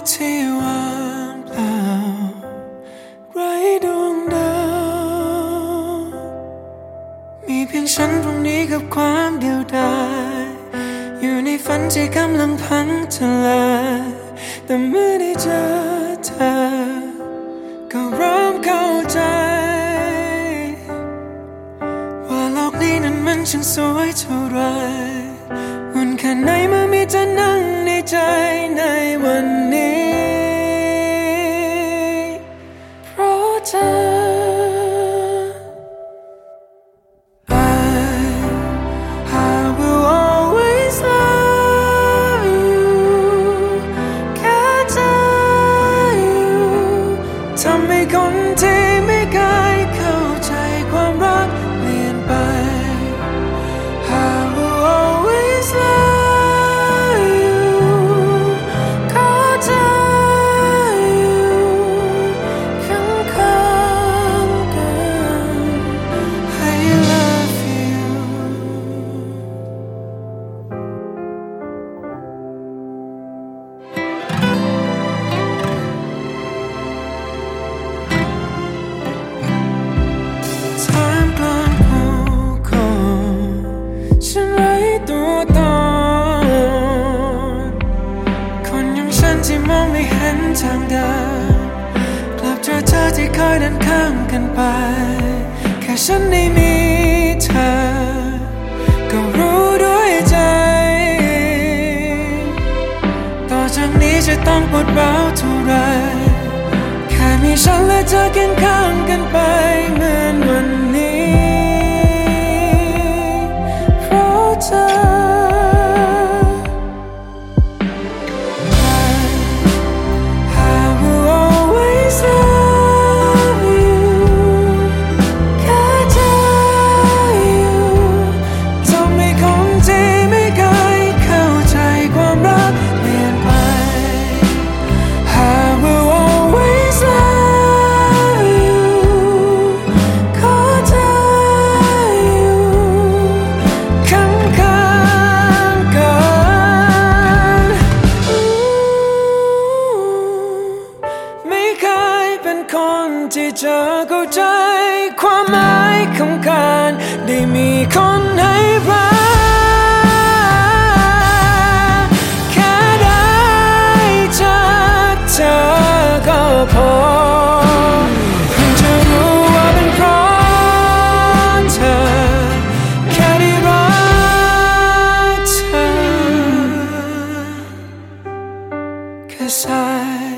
ที่ว่างเปล่าไร้ดวงดาวมีเพียงฉันตรงนี้กับความเดียวดายอยู่ในฝันที่กำลังพังทลายแต่เมื่อได้เจอเธอก็เริ่มเข้าใจว่าโลกนี้นั้นมันช่างสวยเท่าไรอุ่นแค่ไหนเมื่อมีเธอนั่งในใจในวันนี้เพราะเธอทำให้คนที่ไม่เคยเข้าใจความรักเปลี่ยนไป I will always love you ขอเธออยู่ข้างๆกัน I love youฉันไร้ตัวตนคนอย่างฉันที่มองไม่เห็นทางเดินกลับเจอเธอที่คอยเดินข้างกันไปแค่ฉันได้มีเธอก็รู้ด้วยใจต่อจากนี้จะต้องปวดร้าวเท่าไรแค่มีฉันและเธอเคียงข้างกันไปเหมือนวันนี้คนที่จะเข้าใจความหมายของการได้มีคนให้รักแค่ได้เจอเธอก็พอเพิ่งจะรู้ว่าเป็นเพราะเธอแค่ได้รักเธอ 'Cause I